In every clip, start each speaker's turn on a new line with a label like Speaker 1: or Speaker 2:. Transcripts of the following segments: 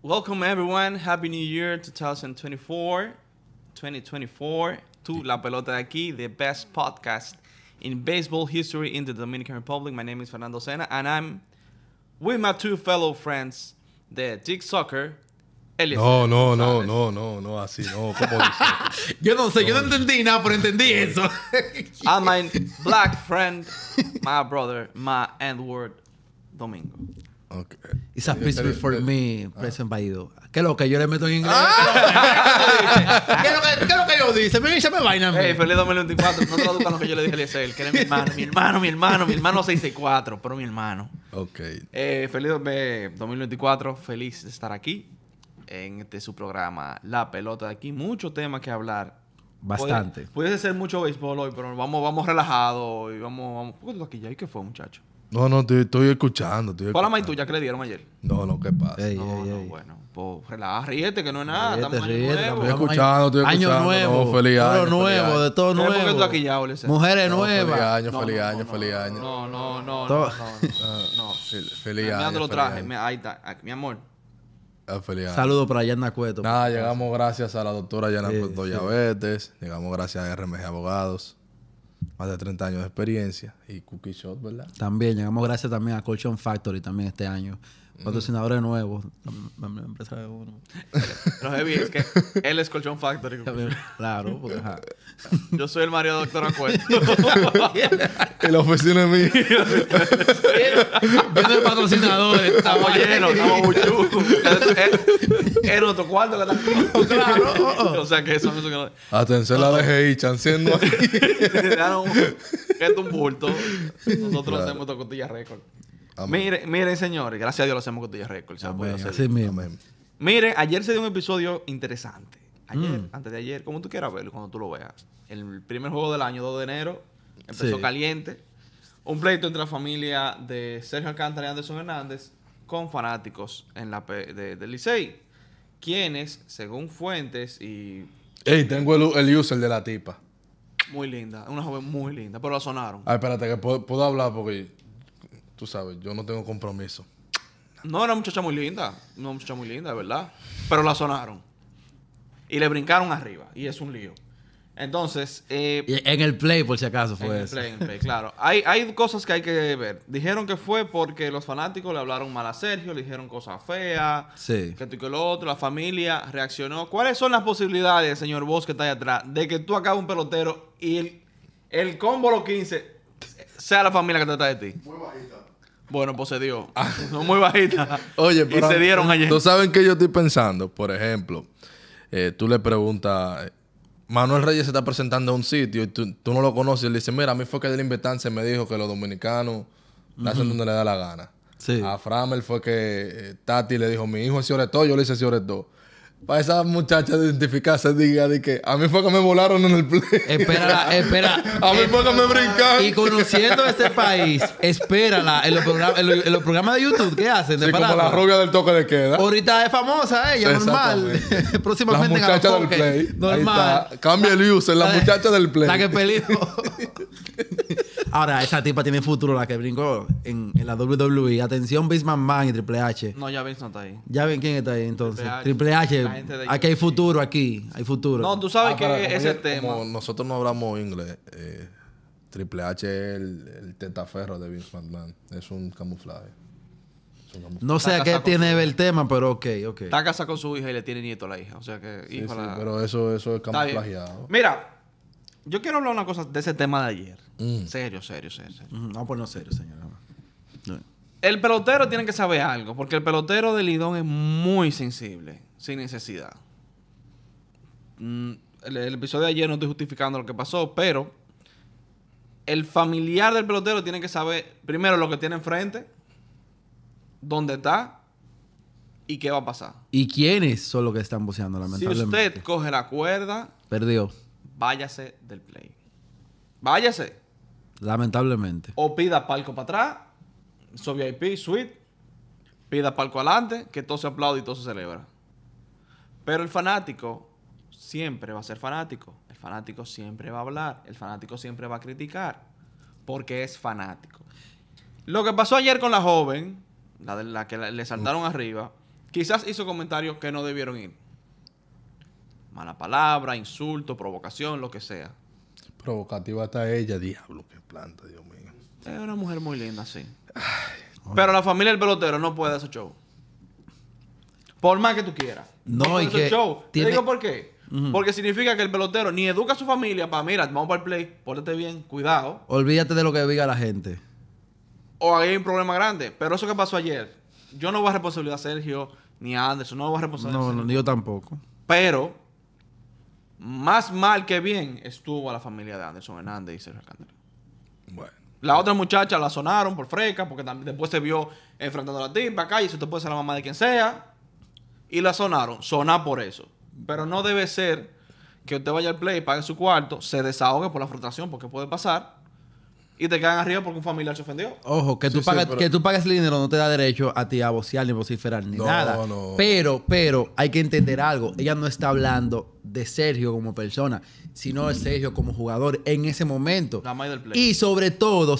Speaker 1: Welcome everyone. Happy New Year 2024. 2024 to La Pelota de Aquí, the best podcast in baseball history in the Dominican Republic. My name is Fernando Sena and I'm with my two fellow friends, the Dick Soccer.
Speaker 2: No, así no. ¿Cómo dice?
Speaker 3: Yo no sé, yo no entendí nada, pero entendí eso.
Speaker 1: And my black friend, my brother, my Edward Domingo.
Speaker 2: Okay.
Speaker 3: It's a piece for me, present by you. ¿Qué es lo que yo le meto en inglés? ¿Qué es lo que yo dice? Me dice, me vaina a mí.
Speaker 1: Hey, feliz 2024. No traduzcan lo que yo le dije a Eliezer, que era mi hermano 664, pero mi hermano.
Speaker 2: Ok.
Speaker 1: Feliz 2024, feliz de estar aquí en su programa La Pelota de Aquí. Mucho tema que hablar.
Speaker 3: Bastante.
Speaker 1: Puede ser mucho béisbol hoy, pero vamos relajados y vamos. ¿Por qué tú aquí ya? ¿Y qué fue, muchacho?
Speaker 2: No, estoy escuchando.
Speaker 1: ¿Fue la maituya que le dieron ayer?
Speaker 2: No, ¿qué pasa?
Speaker 3: Ey,
Speaker 1: Bueno, pues relaja, ríete, que no es nada.
Speaker 3: Ríete,
Speaker 1: Estamos en
Speaker 3: ríete,
Speaker 1: año nuevo.
Speaker 2: Estoy escuchando.
Speaker 3: Año nuevo.
Speaker 2: No, feliz
Speaker 3: todo
Speaker 2: año.
Speaker 3: nuevo, de todo
Speaker 1: ¿Por
Speaker 3: nuevo.
Speaker 1: qué tú aquí ya, Eliezer?
Speaker 3: Mujeres
Speaker 2: No,
Speaker 3: nuevas.
Speaker 2: Feliz año.
Speaker 1: No.
Speaker 2: Feliz
Speaker 1: Mirando
Speaker 2: año.
Speaker 1: lo traje. Ahí está. Mi amor.
Speaker 2: Feliz año.
Speaker 3: Saludos para Yana Cueto.
Speaker 2: Nada, llegamos gracias a la doctora Yana Cueto Llavetes. Llegamos gracias a RMG Abogados. Más de 30 años de experiencia. Y Cookie Shot, ¿verdad?
Speaker 3: También, llegamos gracias también a Colchon Factory también este año. Patrocinadores nuevos. La empresa de uno.
Speaker 1: Lo heavy es que él es Colchón Factory.
Speaker 3: Claro, porque ajá.
Speaker 1: Yo soy el Mario Doctor Acueto.
Speaker 2: Y la oficina es mía.
Speaker 3: Viendo de patrocinadores.
Speaker 1: Estamos llenos, estamos buchú. Es nuestro cuarto que está.
Speaker 3: Claro.
Speaker 1: O sea que eso que no.
Speaker 2: Atención la DGI, chanceando aquí.
Speaker 1: Esto es un bulto. Nosotros hacemos esta costilla récord. Miren, señores, gracias a Dios lo hacemos costilla récord. Se puede hacer.
Speaker 3: Así mismo.
Speaker 1: Miren, ayer se dio un episodio interesante. Ayer, antes de ayer, como tú quieras verlo, cuando tú lo veas. El primer juego del año, 2 de enero, empezó caliente. Un pleito entre la familia de Sergio Alcántara y Anderson Hernández con fanáticos en del Licey. Quienes, según fuentes y...
Speaker 2: Ey, tengo el user de la tipa.
Speaker 1: Muy linda, una joven muy linda, pero la sonaron.
Speaker 2: Ay, espérate, que puedo hablar porque... Tú sabes, yo no tengo compromiso.
Speaker 1: No, era una muchacha muy linda, de verdad. Pero la sonaron. Y le brincaron arriba. Y es un lío. Entonces...
Speaker 3: Y en el play, por si acaso, fue eso.
Speaker 1: En el play, claro. Hay cosas que hay que ver. Dijeron que fue porque los fanáticos le hablaron mal a Sergio, le dijeron cosas feas,
Speaker 3: Sí.
Speaker 1: que esto y que lo otro. La familia reaccionó. ¿Cuáles son las posibilidades, señor Bosch, que está ahí atrás, de que tú acabes un pelotero y el combo los 15 sea la familia que trata de ti? Muy bajita. Bueno, pues se dio. No muy bajita.
Speaker 2: Oye, pero...
Speaker 1: Y se dieron ayer.
Speaker 2: ¿Tú sabes qué yo estoy pensando? Por ejemplo, tú le preguntas... Manuel Reyes se está presentando a un sitio y tú no lo conoces. Y él dice, mira, a mí fue que del Investance me dijo que los dominicanos hacen donde le da la gana.
Speaker 3: Sí.
Speaker 2: A Framel fue que Tati le dijo, mi hijo es Cioretó, yo le hice Cioretó. Para esa muchacha de identificarse, diga de que a mí fue que me volaron en el play.
Speaker 3: Espera.
Speaker 2: A mí fue que me brincaron.
Speaker 3: Y conociendo este país, espérala en los programas de YouTube. ¿Qué hacen?
Speaker 2: Sí, como la rubia del toque de queda.
Speaker 3: Ahorita es famosa ella, normal.
Speaker 2: Exactamente.
Speaker 3: Próximamente
Speaker 2: La muchacha
Speaker 3: en
Speaker 2: del
Speaker 3: Enfoque.
Speaker 2: play.
Speaker 3: Normal.
Speaker 2: Ahí está. Cambia el user, la muchacha del play.
Speaker 3: La que peleó. Ahora, esa tipa tiene futuro, la que brincó en la WWE. Atención, Bisman Man y Triple H.
Speaker 1: No, ya Vince no está ahí.
Speaker 3: ¿Ya ven quién está ahí entonces?
Speaker 1: Triple H.
Speaker 3: Triple
Speaker 1: La
Speaker 3: H.
Speaker 1: gente de
Speaker 3: Aquí hay futuro, aquí. Hay futuro.
Speaker 1: No, tú sabes
Speaker 2: pero
Speaker 1: que
Speaker 2: como
Speaker 1: ese
Speaker 2: ya-
Speaker 1: tema...
Speaker 2: Como nosotros no hablamos inglés, Triple H es el tetaferro de Vince McMahon. Es un camuflaje.
Speaker 3: No sé a
Speaker 1: Está
Speaker 3: qué
Speaker 1: casado
Speaker 3: tiene
Speaker 1: con
Speaker 3: el tema, pero ok.
Speaker 1: Está casada con su hija y le tiene nieto a la hija. O sea que...
Speaker 2: Sí,
Speaker 1: hijo,
Speaker 2: sí,
Speaker 1: la-
Speaker 2: pero eso es
Speaker 1: Está bien.
Speaker 2: camuflajeado.
Speaker 1: Mira, yo quiero hablar una cosa de ese tema de ayer.
Speaker 2: Mm.
Speaker 1: Serio.
Speaker 3: Vamos a ponernos serios, señor.
Speaker 1: El pelotero tiene que saber algo, porque el pelotero de Lidón es muy sensible, sin necesidad. El episodio de ayer no estoy justificando lo que pasó, pero el familiar del pelotero tiene que saber, primero, lo que tiene enfrente, dónde está y qué va a pasar.
Speaker 3: ¿Y quiénes son los que están boceando,
Speaker 1: Si
Speaker 3: lamentablemente?
Speaker 1: usted coge la cuerda,
Speaker 3: Perdió.
Speaker 1: váyase del play. Váyase.
Speaker 3: Lamentablemente.
Speaker 1: O pida palco para atrás, so VIP, suite, pida palco adelante, que todo se aplaude y todo se celebra. Pero el fanático siempre va a ser fanático. El fanático siempre va a hablar. El fanático siempre va a criticar. Porque es fanático. Lo que pasó ayer con la joven, la que le saltaron arriba, quizás hizo comentarios que no debieron ir. Mala palabra, insulto, provocación, lo que sea.
Speaker 2: Provocativa está ella, diablo, qué planta, Dios mío.
Speaker 1: Es una mujer muy linda, sí. Pero la familia del pelotero no puede hacer show. Por más que tú quieras.
Speaker 3: No,
Speaker 1: puede
Speaker 3: y
Speaker 1: hacer
Speaker 3: que
Speaker 1: show.
Speaker 3: tiene-
Speaker 1: ¿Te digo por qué? Porque significa que el pelotero ni educa a su familia para, mira, vamos para el play, pórtate bien, cuidado.
Speaker 3: Olvídate de lo que diga la gente.
Speaker 1: O hay un problema grande. Pero eso que pasó ayer, yo no voy a responsabilizar a Sergio ni a Anderson, no voy a responsabilizar.
Speaker 3: No, yo tampoco.
Speaker 1: Pero, más mal que bien, estuvo a la familia de Anderson Hernández y Sergio Alcántara.
Speaker 2: Bueno.
Speaker 1: La otra muchacha la sonaron por freca, porque también después se vio enfrentando a la tipa acá, y eso te puede ser la mamá de quien sea. Y la sonaron, sonar por eso. Pero no debe ser que usted vaya al play, pague su cuarto, se desahogue por la frustración, porque puede pasar, y te quedan arriba porque un familiar se ofendió.
Speaker 3: Ojo, que tú,
Speaker 2: Sí,
Speaker 3: pagas,
Speaker 2: pero-
Speaker 3: que tú pagues el dinero no te da derecho a ti a vocear ni vociferar ni
Speaker 2: No,
Speaker 3: nada.
Speaker 2: no.
Speaker 3: Pero hay que entender algo. Ella no está hablando de Sergio como persona, sino de Sergio como jugador en ese momento.
Speaker 1: La madre del play.
Speaker 3: Y sobre todo,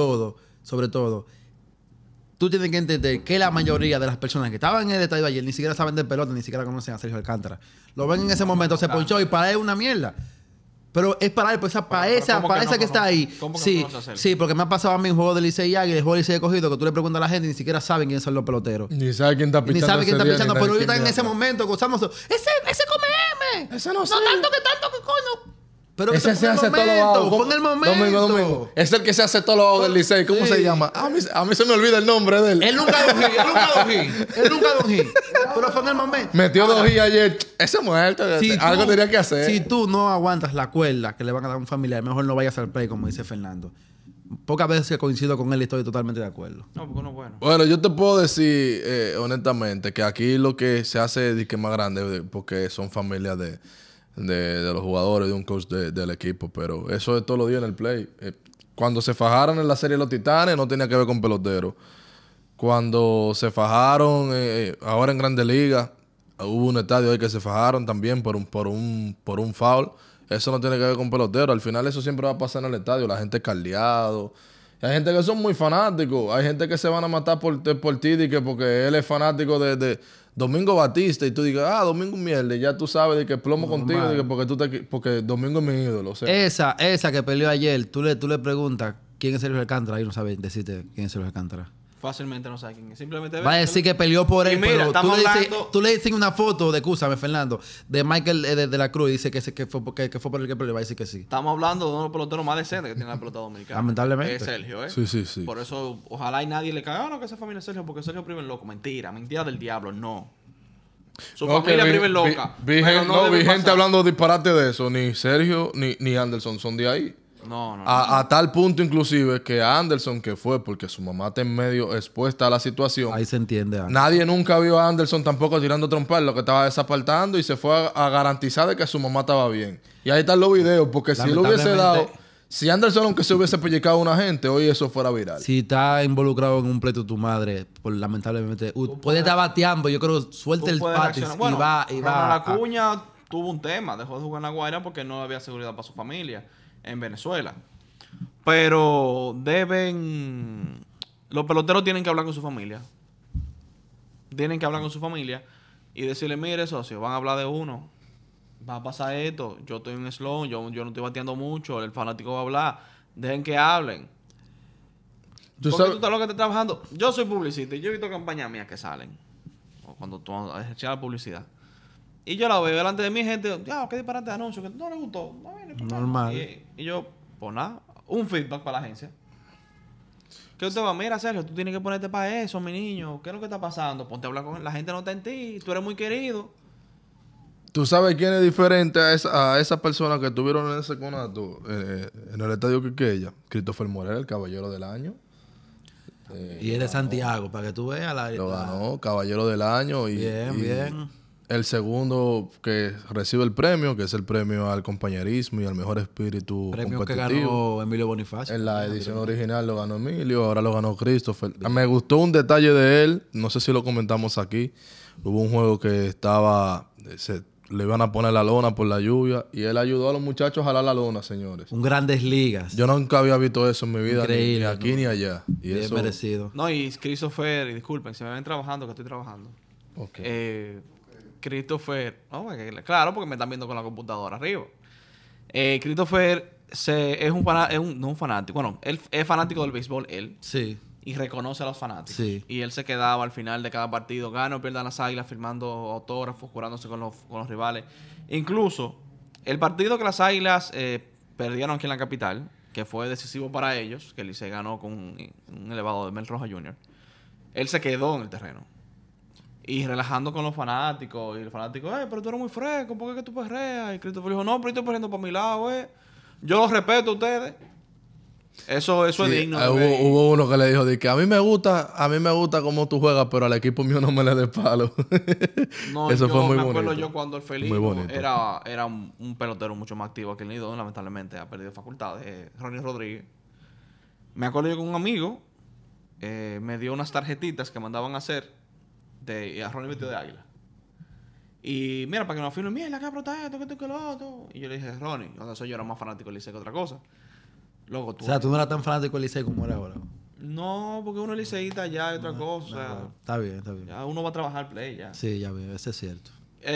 Speaker 3: tú tienes que entender que la mayoría de las personas que estaban en el estadio ayer ni siquiera saben de pelota, ni siquiera conocen a Sergio Alcántara. Lo ven en ese momento, se ponchó y para él es una mierda. Pero es para él, pues para
Speaker 1: Pero
Speaker 3: esa,
Speaker 1: ¿cómo
Speaker 3: para
Speaker 1: que
Speaker 3: esa
Speaker 1: no
Speaker 3: que está
Speaker 1: conoce?
Speaker 3: ahí.
Speaker 1: ¿Cómo que no
Speaker 3: Sí,
Speaker 1: conoce a Sergio?
Speaker 3: sí, porque me ha pasado a mí en juego de Licey y Águila, el juego de Licey Cogido, que tú le preguntas a la gente y ni siquiera saben quiénes son los peloteros.
Speaker 2: Ni sabe quién está
Speaker 3: Y ni
Speaker 2: pichando.
Speaker 3: sabe quién está
Speaker 2: ese día,
Speaker 3: pichando,
Speaker 2: ni
Speaker 3: pero
Speaker 2: sabe
Speaker 3: ahorita
Speaker 2: quién
Speaker 3: en ese
Speaker 2: viaja.
Speaker 3: momento gozamos. Ese come M.
Speaker 2: Ese no sé.
Speaker 3: tanto que coño. Pero
Speaker 2: Ese
Speaker 3: eso
Speaker 2: se
Speaker 3: fue en
Speaker 2: hace
Speaker 3: el
Speaker 2: todo lo
Speaker 3: momento,
Speaker 2: hago.
Speaker 3: fue en el momento.
Speaker 2: Domingo. Es el que se hace todo lo hago del Licey. ¿Cómo
Speaker 3: Sí.
Speaker 2: se llama? A mí se me olvida el nombre de él.
Speaker 3: Él nunca da un hit. Él nunca da un hit. Pero fue en el momento.
Speaker 2: Metió 2 y ayer. Ese muerto.
Speaker 3: Si
Speaker 2: Algo
Speaker 3: tú-
Speaker 2: tenía que hacer.
Speaker 3: Si tú no aguantas la cuerda que le van a dar a un familiar, mejor no vayas al play, como dice Fernando. Pocas veces que coincido con él y estoy totalmente de acuerdo.
Speaker 1: No, porque no es bueno.
Speaker 2: Bueno, yo te puedo decir honestamente que aquí lo que se hace es que más grande porque son familias de los jugadores, de un coach del equipo, pero eso es todos los días en el play. Cuando se fajaron en la serie Los Titanes no tenía que ver con peloteros. Cuando se fajaron ahora en Grandes Ligas, hubo un estadio ahí que se fajaron también por un foul. Eso no tiene que ver con pelotero. Al final eso siempre va a pasar en el estadio. La gente caldeado. Y hay gente que son muy fanáticos. Hay gente que se van a matar por ti de que porque él es fanático de Domingo Batista y tú digas, Domingo mierda. Y ya tú sabes de que plomo contigo de que porque Domingo es mi ídolo. O sea,
Speaker 3: Esa que peleó ayer, tú le preguntas quién es Sergio Alcántara y no sabe decirte quién es Sergio Alcántara.
Speaker 1: Fácilmente no sabe quién es. Simplemente
Speaker 3: Va a decir que peleó por
Speaker 1: Y
Speaker 3: él,
Speaker 1: mira,
Speaker 3: pero
Speaker 1: estamos hablando-
Speaker 3: tú le dices una foto de, escúchame, Fernando, de Michael de la Cruz y dice que fue por el que peleó, va a decir que sí.
Speaker 1: Estamos hablando de uno de los peloteros más decentes que tiene la pelota dominicana.
Speaker 3: Lamentablemente.
Speaker 1: Es Sergio, ¿eh?
Speaker 2: Sí.
Speaker 1: Por eso, ojalá y nadie le caiga, no, que esa familia es Sergio, porque Sergio prive loco. Mentira del diablo, no. Su
Speaker 2: Ok,
Speaker 1: familia
Speaker 2: vi-
Speaker 1: prive
Speaker 2: vi-
Speaker 1: loca.
Speaker 2: Vi,
Speaker 1: pero
Speaker 2: gen-
Speaker 1: no
Speaker 2: no,
Speaker 1: debe
Speaker 2: vi gente
Speaker 1: pasar.
Speaker 2: hablando disparate de eso. Ni Sergio ni Anderson son de ahí.
Speaker 1: No.
Speaker 2: A tal punto inclusive que Anderson, que fue porque su mamá está en medio expuesta a la situación,
Speaker 3: Ahí se entiende.
Speaker 2: nadie nunca vio a Anderson tampoco tirando trompas, lo que estaba desapartando y se fue a garantizar de que su mamá estaba bien. Y ahí están los videos, porque si lo hubiese dado, si Anderson aunque se hubiese pellizcado a una gente, hoy eso fuera viral.
Speaker 3: Si está involucrado en un pleito tu madre, lamentablemente, puede estar bateando, yo creo, suelta
Speaker 1: Tú
Speaker 3: el
Speaker 1: puedes
Speaker 3: patis
Speaker 1: reaccionar. Bueno,
Speaker 3: y va.
Speaker 1: Ronald Acuña tuvo un tema, dejó de jugar en La Guaira porque no había seguridad para su familia en Venezuela. Pero los peloteros tienen que hablar con su familia. Tienen que hablar con su familia y decirle, mire, socio, van a hablar de uno. Va a pasar esto. Yo estoy en slow, yo no estoy bateando mucho, el fanático va a hablar. Dejen que hablen.
Speaker 2: ¿Tú
Speaker 1: Porque
Speaker 2: sabes?
Speaker 1: tú estás lo que te trabajando. Yo soy publicista y yo he visto campañas mías que salen. O cuando tú ejerces la publicidad. Y yo la veo delante de mi gente. Ya, qué disparate de anuncio. Que no le gustó. No, no importa.
Speaker 3: Normal.
Speaker 1: Y yo, pues nada, un feedback para la agencia. Que usted va, mira, Sergio, tú tienes que ponerte para eso, mi niño. ¿Qué es lo que está pasando? Ponte a hablar con él. La gente no está en ti. Tú eres muy querido.
Speaker 2: ¿Tú sabes quién es diferente a esa persona que tuvieron en ese conato en el estadio Quiqueya? Christopher Morel, el caballero del año.
Speaker 3: Y es de Santiago, para que tú veas
Speaker 2: Lo ganó, caballero del año.
Speaker 3: Bien.
Speaker 2: El segundo que recibe el premio, que es el premio al compañerismo y al mejor espíritu
Speaker 3: Premio que
Speaker 2: competitivo.
Speaker 3: ganó Emilio Bonifacio.
Speaker 2: En la edición original lo ganó Emilio, ahora lo ganó Christopher. Me gustó un detalle de él, no sé si lo comentamos aquí. Hubo un juego que le iban a poner la lona por la lluvia y él ayudó a los muchachos a jalar la lona, señores.
Speaker 3: Un Grandes Ligas.
Speaker 2: Yo nunca había visto eso en mi vida, ni
Speaker 3: Increíble,
Speaker 2: aquí
Speaker 3: ¿no?
Speaker 2: ni allá. Y
Speaker 3: Bien
Speaker 2: eso,
Speaker 3: merecido.
Speaker 1: No, y Christopher, y disculpen, si me ven trabajando, que estoy trabajando.
Speaker 2: Ok.
Speaker 1: Christopher... claro, porque me están viendo con la computadora arriba. Christopher es no un fanático. Bueno, él es fanático del béisbol, él.
Speaker 3: Sí.
Speaker 1: Y reconoce a los fanáticos.
Speaker 3: Sí.
Speaker 1: Y él se quedaba al final de cada partido, gana o pierda las Águilas, firmando autógrafos, curándose con los rivales. Incluso, el partido que las Águilas perdieron aquí en la capital, que fue decisivo para ellos, que Licey ganó con un elevado de Mel Roja Jr., él se quedó en el terreno. Y relajando con los fanáticos. Y el fanático, pero tú eres muy fresco, ¿por qué que tú perreas? Y Christopher dijo, no, pero yo estoy perreando para mi lado, Yo los respeto a ustedes. Eso es digno.
Speaker 2: Hubo uno que le dijo de que a mí me gusta cómo tú juegas, pero al equipo mío no me le des palo.
Speaker 1: No,
Speaker 2: eso fue muy bonito.
Speaker 1: Me acuerdo yo cuando el Felino
Speaker 2: Muy
Speaker 1: era un pelotero mucho más activo que el Nido, lamentablemente ha perdido facultades. Ronnie Rodríguez. Me acuerdo yo con un amigo, me dio unas tarjetitas que mandaban a hacer a Ronnie vestido de águila. Y mira, para que nos firmen, mira, ¿qué prota esto? ¿Qué esto? ¿Qué lo otro? Y yo le dije, Ronnie, yo era más fanático del Licey que otra cosa. Luego,
Speaker 3: O sea, tú no eras tan fanático del Licey como eres ahora.
Speaker 1: No, porque uno es liceísta ya es otra cosa. O sea,
Speaker 3: está bien.
Speaker 1: Ya uno va a trabajar play ya.
Speaker 3: Sí, ya veo, eso es cierto.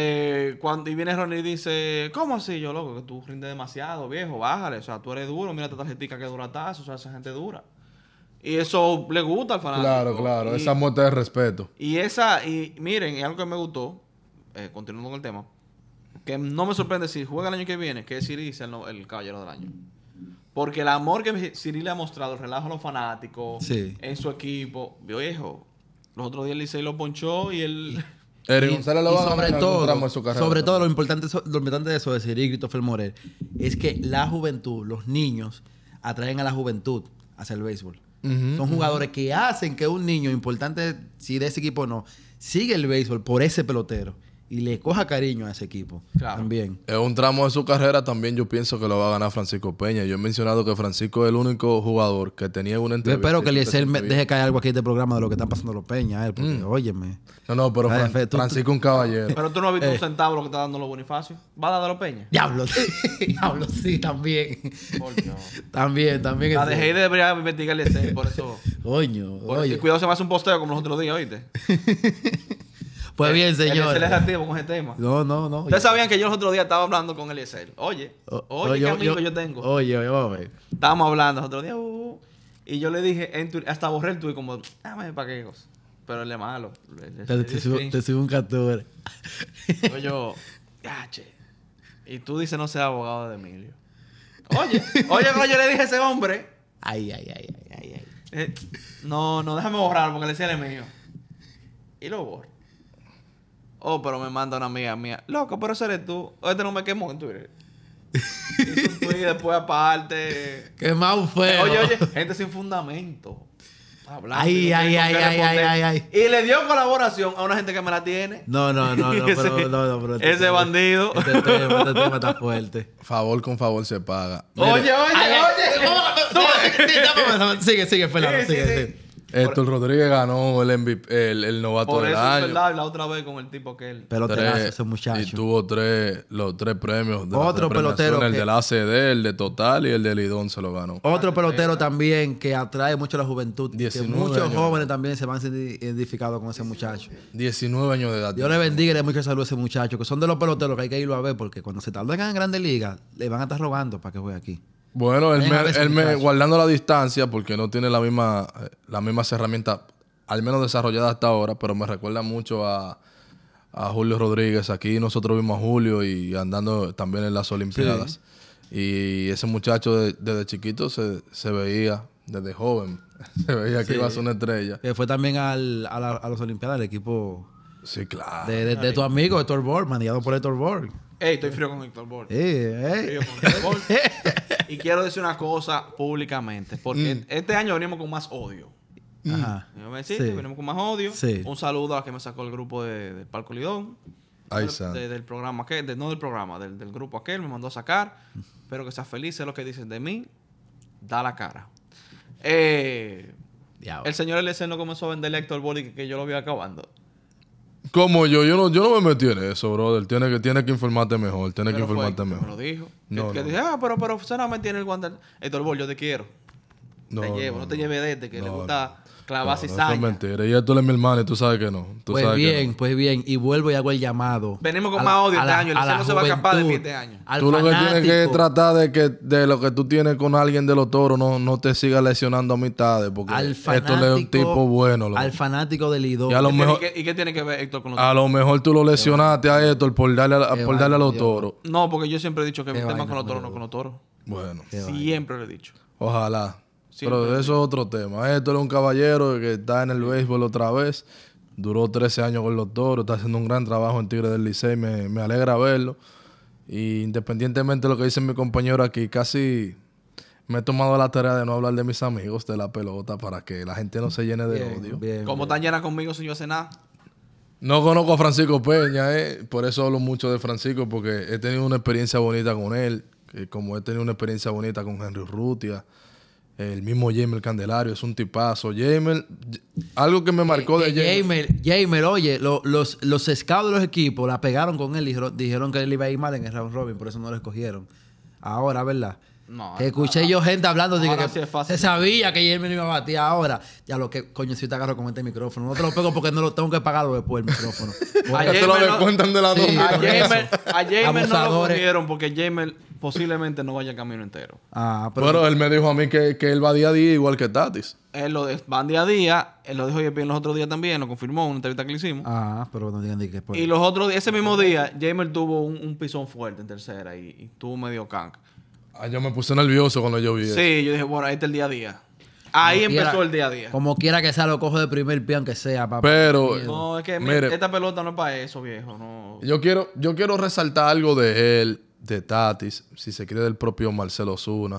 Speaker 1: Y viene Ronnie y dice, ¿cómo así? Yo, loco, que tú rindes demasiado, viejo, bájale. O sea, tú eres duro, mira esta tarjetita que dura tazo, o sea, esa gente dura. Y eso le gusta al fanático.
Speaker 2: Claro, esa muestra de respeto.
Speaker 1: Y miren, y algo que me gustó, continuando con el tema, que no me sorprende si juega el año que viene, que Siri sea el caballero del año. Porque el amor que Siri le ha mostrado, el relajo a los fanáticos, en su equipo, viejo, los otros días el Licey lo ponchó y él...
Speaker 2: Eric González lo va a ganar en algún tramo de su carrera.
Speaker 3: Sobre todo, lo importante de eso de Siri y Christopher Morel es que la juventud, los niños, atraen a la juventud hacia el béisbol. Son jugadores que hacen que un niño, importante si de ese equipo o no, siga el béisbol por ese pelotero y le coja cariño a ese equipo. Claro. También.
Speaker 2: En un tramo de su carrera también yo pienso que lo va a ganar Francisco Peña. Yo he mencionado que Francisco es el único jugador que tenía una entrevista.
Speaker 3: Yo espero que Eliezer deje caer algo aquí de este programa de lo que están pasando los Peña, porque óyeme.
Speaker 2: No, pero Francisco un caballero.
Speaker 1: Pero tú no has visto un centavo lo que está dando los Bonifacio. ¿Va a dar de los Peña?
Speaker 3: Diablo, sí, también. También.
Speaker 1: La dejé de debería investigar Eliezer, por eso.
Speaker 3: Coño.
Speaker 1: Cuidado, se me hace un posteo como los otros días, ¿oíste?
Speaker 3: Pues bien, señor.
Speaker 1: Eliezer es activo con ese tema.
Speaker 3: No.
Speaker 1: Ustedes sabían que yo los otros días estaba hablando con Eliezer. Oye, qué amigo yo tengo.
Speaker 3: Oye.
Speaker 1: Estábamos hablando los otros días. Y yo le dije, hasta borré el tuit como, ¿para qué cosa? Pero él es malo.
Speaker 3: Te subo un captura.
Speaker 1: Yo, che. Y tú dices, no sea abogado de Emilio. Oye, cuando yo le dije a ese hombre.
Speaker 3: Ay.
Speaker 1: No, déjame borrar porque le decía el mío. Y lo borro. Pero me manda una amiga mía. Loco, pero ese eres tú. Este no me quemó en Twitter. Y después aparte.
Speaker 3: Quemado feo.
Speaker 1: Oye, gente sin fundamento. Hablando.
Speaker 3: Ay.
Speaker 1: Y le dio colaboración a una gente que me la tiene.
Speaker 3: No, pero
Speaker 1: ese bandido.
Speaker 3: Este tema está fuerte.
Speaker 2: Favor con favor se paga.
Speaker 1: Oye.
Speaker 3: Sigue, Fernando. Sigue.
Speaker 2: Héctor Rodríguez ganó el MVP, el novato del año.
Speaker 1: Es verdad, la otra vez con el tipo que él.
Speaker 3: Peloterazo ese muchacho.
Speaker 2: Y tuvo los tres premios.
Speaker 3: Otro pelotero.
Speaker 2: El del ACD, el de Total y el de Lidón se lo ganó.
Speaker 3: Otro pelotero también que atrae mucho a la juventud. Que muchos jóvenes también se van identificados con ese muchacho.
Speaker 2: 19 años de edad.
Speaker 3: Dios le bendiga y le dé mucha salud a ese muchacho. Que son de los peloteros que hay que irlo a ver porque cuando se tardan en Grandes Ligas, le van a estar robando para que juegue aquí.
Speaker 2: Bueno, él me guardando la distancia porque no tiene las mismas herramientas, al menos desarrolladas hasta ahora, pero me recuerda mucho a Julio Rodríguez. Aquí nosotros vimos a Julio y andando también en las Olimpiadas. Sí. Y ese muchacho desde chiquito se veía, desde joven, se veía que iba a ser una estrella.
Speaker 3: Que fue también a las Olimpiadas, el equipo...
Speaker 2: Sí, claro.
Speaker 3: De tu amigo Héctor Borg, manejado por Héctor Borg.
Speaker 1: Estoy frío con Héctor Borg. Frío con Héctor Borg. Y quiero decir una cosa públicamente, porque este año venimos con más odio.
Speaker 3: Ajá.
Speaker 1: Venimos con más odio.
Speaker 3: Sí.
Speaker 1: Un saludo a la que me sacó el grupo del Palco Lidón. Del programa aquel, del grupo aquel, me mandó a sacar. Espero que sea feliz, sé lo que dicen de mí. Da la cara. El señor Eliezer no comenzó a venderle a Héctor Borg y que yo lo vi acabando.
Speaker 2: Como yo no me metí en eso, brother. Tiene que informarte mejor. Tiene que informarte mejor.
Speaker 1: Me lo dijo.
Speaker 2: No.
Speaker 1: Dije, pero solamente tiene el guante. Héctor Borg, yo te quiero. No te lleve de este que le gusta clavar
Speaker 2: Eso es
Speaker 1: cizaña.
Speaker 2: mentira. Y tú eres mi hermano y tú sabes que no. Tú sabes que no.
Speaker 3: Pues bien. Y vuelvo y hago el llamado.
Speaker 1: Venimos con más odio este año. El Licey no se va a escapar de mí este año.
Speaker 2: Tú lo que tienes que tratar de lo que tú tienes con alguien de los Toros no te sigas lesionando amistades. Porque esto es un tipo bueno.
Speaker 3: Al fanático del Lidón.
Speaker 2: Y a lo mejor,
Speaker 1: ¿Y qué tiene que ver Héctor con los
Speaker 2: a lo mejor tú lo lesionaste a Héctor por darle a los Toros.
Speaker 1: No, porque yo siempre he dicho que mi tema con los Toros, no con los Toros.
Speaker 2: Bueno,
Speaker 1: Siempre lo he dicho.
Speaker 2: ojalá.
Speaker 1: Siempre
Speaker 2: Pero eso es otro tema. Héctor es un caballero que está en el béisbol otra vez. Duró 13 años con los Toros. Está haciendo un gran trabajo en Tigre del Licey. Me alegra verlo. Y independientemente de lo que dice mi compañero aquí, casi me he tomado la tarea de no hablar de mis amigos de la pelota para que la gente no se llene de odio.
Speaker 1: Como tan llena conmigo sin yo hacer nada.
Speaker 2: No conozco a Francisco Peña, por eso hablo mucho de Francisco, porque he tenido una experiencia bonita con él. Como he tenido una experiencia bonita con Henry Urrutia. El mismo Jamer Candelario es un tipazo. Jamer, algo que me marcó de
Speaker 3: Jamer, oye, los scouts de los equipos la pegaron con él y dijeron que él iba a ir mal en el round robin, por eso no lo escogieron. Ahora, ¿verdad?
Speaker 1: No,
Speaker 3: que escuché yo gente hablando de que
Speaker 1: sí es fácil.
Speaker 3: se sabía que Jamer no iba a batir ahora. Ya lo que, coño, si te agarro con este micrófono. No te lo pego porque no lo tengo que pagarlo después el micrófono.
Speaker 2: Que se lo descuentan de la
Speaker 3: Sí,
Speaker 2: nómina.
Speaker 1: A Jamer no lo
Speaker 3: Abusadores.
Speaker 1: cogieron porque Jamer posiblemente no vaya camino entero.
Speaker 2: Pero él me dijo a mí que él va día a día igual que Tatis.
Speaker 1: Él van día a día. Él lo dijo bien los otros días también. Lo confirmó en una entrevista que le hicimos.
Speaker 3: Pero no digan que
Speaker 1: Y los otros días, ese mismo día, Jamer tuvo un pisón fuerte en tercera y tuvo medio canc.
Speaker 2: Yo me puse nervioso cuando yo vi eso.
Speaker 1: Sí, yo dije, bueno, ahí está el día a día. Ahí empezó el día a día.
Speaker 3: Como quiera que sea, lo cojo de primer pie, aunque sea, papá.
Speaker 2: Pero,
Speaker 1: No, es que
Speaker 2: mire,
Speaker 1: esta pelota no es para eso, viejo. No.
Speaker 2: yo quiero resaltar algo de él, de Tatis, si se quiere del propio Marcelo Zuna.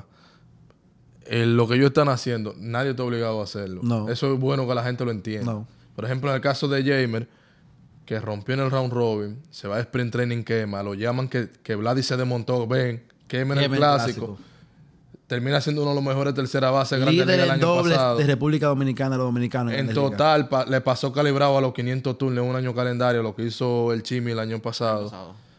Speaker 2: Lo que ellos están haciendo, nadie está obligado a hacerlo.
Speaker 3: No.
Speaker 2: Eso es bueno que la gente lo entienda.
Speaker 3: No.
Speaker 2: Por ejemplo, en el caso de Jamer, que rompió en el round robin, se va a sprint training quema, lo llaman que Vladi se desmontó, ven, quema en el clásico. Termina siendo uno de los mejores tercera base grandes del año pasado.
Speaker 3: De República Dominicana, los dominicanos.
Speaker 2: En total, le pasó calibrado a los 500 turnos en un año calendario, lo que hizo el Chimi el año pasado.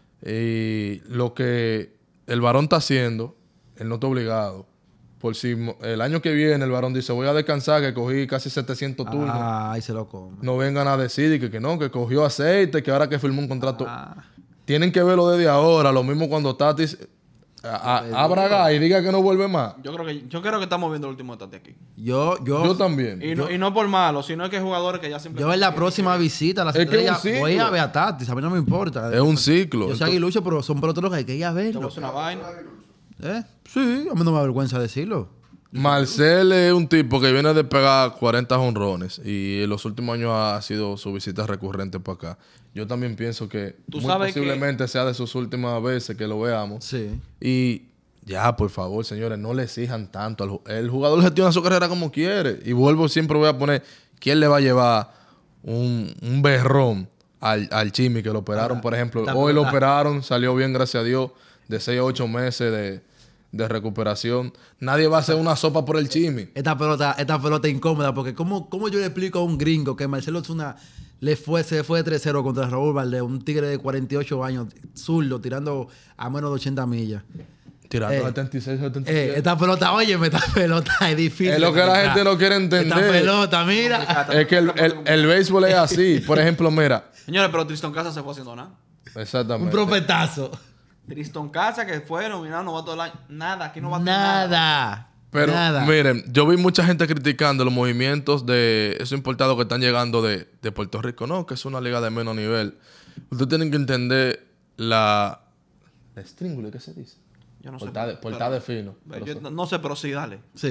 Speaker 2: Y lo que el varón está haciendo, él no está obligado. Por si el año que viene el varón dice, voy a descansar, que cogí casi 700 turnos.
Speaker 3: Ahí se lo come.
Speaker 2: No vengan a decir que no, que cogió aceite, que ahora que firmó un contrato. Tienen que verlo desde ahora. Lo mismo cuando Tatis abra gas y diga que no vuelve más.
Speaker 1: Yo creo que estamos viendo el último de Tati aquí.
Speaker 2: Yo también.
Speaker 1: Y no por malo, sino que hay jugadores que ya siempre...
Speaker 3: Yo en la próxima visita a las estrellas voy a ver a Tatis. A mí no me importa.
Speaker 2: Es un ciclo.
Speaker 3: Yo soy aguilucho, pero son peloteros que hay que ir a
Speaker 1: Te voy a
Speaker 3: verlo.
Speaker 1: hacer una vaina.
Speaker 3: Sí, a mí no me avergüenza decirlo.
Speaker 2: Marcel es un tipo que viene de pegar 40 jonrones y en los últimos años ha sido su visita recurrente para acá. Yo también pienso que muy posiblemente sea de sus últimas veces que lo veamos.
Speaker 3: Sí.
Speaker 2: Y ya, por favor, señores, no le exijan tanto. El jugador gestiona su carrera como quiere. Y vuelvo, siempre voy a poner, ¿quién le va a llevar un berrón al Chimi que lo operaron, por ejemplo? Hoy lo operaron, salió bien, gracias a Dios, de 6 a 8 meses de recuperación. Nadie va a hacer una sopa por el Chimi.
Speaker 3: Esta pelota incómoda, porque ¿cómo yo le explico a un gringo que Marcelo Zuna se fue de 3-0 contra Raúl Valdez, un tigre de 48 años, zurdo, tirando a menos de 80 millas?
Speaker 2: Tirando 76, 77.
Speaker 3: Esta pelota es difícil.
Speaker 2: Es lo que la gente no quiere entender.
Speaker 3: Esta pelota, mira.
Speaker 2: Es que el béisbol es así. Por ejemplo, mira.
Speaker 1: Señores, pero Tristan Casas se fue haciendo nada.
Speaker 2: Exactamente.
Speaker 3: Un profetazo.
Speaker 1: Tristan Casas, que fue nominado novato del año. Nada, aquí no va a
Speaker 3: nada.
Speaker 2: Pero
Speaker 3: nada.
Speaker 2: Miren, yo vi mucha gente criticando los movimientos de esos importados que están llegando de Puerto Rico. No, que es una liga de menos nivel. Ustedes tienen que entender la estríngula, ¿qué se dice?
Speaker 1: Yo no sé.
Speaker 2: Portada de fino.
Speaker 1: Yo no sé, pero sí, dale.
Speaker 3: Sí.